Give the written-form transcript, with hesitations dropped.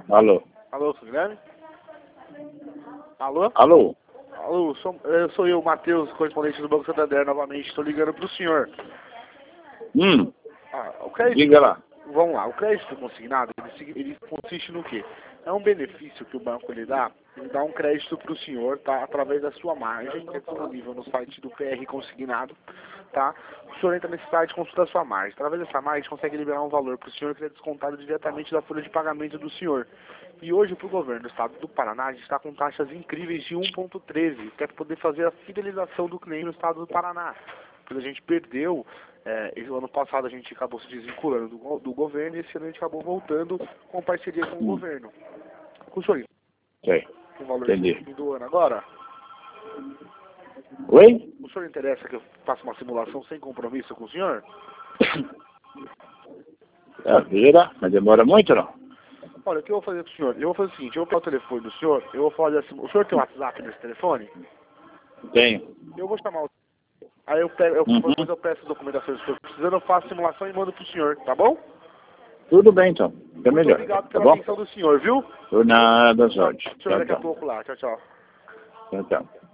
Alô? Alô, seu Guilherme? Alô? Alô? Alô, sou eu, Matheus, correspondente do Banco Santander, novamente. Estou ligando para o senhor. O crédito, Diga lá. vamos lá, o crédito consignado, ele consiste no quê? É um benefício que o banco ele dá um crédito para o senhor, tá? Através da sua margem, que é disponível no site do PR Consignado, tá? O senhor entra nesse site e consulta a sua margem. Através dessa margem, consegue liberar um valor para o senhor que é descontado diretamente da folha de pagamento do senhor. E hoje, para o governo do estado do Paraná, a gente está com taxas incríveis de 1,13, que é para poder fazer a fidelização do cliente no estado do Paraná. Porque a gente perdeu, o ano passado a gente acabou se desvinculando do governo e esse ano a gente acabou voltando com parceria com o governo. Com o senhor, Sei. o valor Entendi. do ano agora, Oi? o senhor interessa que eu faça uma simulação sem compromisso com o senhor? Vira, mas demora muito ou não? Olha, o que eu vou fazer com o senhor? Eu vou fazer o seguinte, eu vou pegar o telefone do senhor, eu vou fazer assim, o senhor tem o WhatsApp nesse telefone? Tenho. Eu vou chamar o... Aí depois eu peço as documentações que o senhor precisando, eu faço a simulação e mando pro senhor, tá bom? Tudo bem, então. É Muito melhor. obrigado Tá pela bom? atenção do senhor, viu? Por nada, Jorge. O senhor Tchau, daqui a tchau. pouco lá. Tchau, tchau. Tchau, tchau.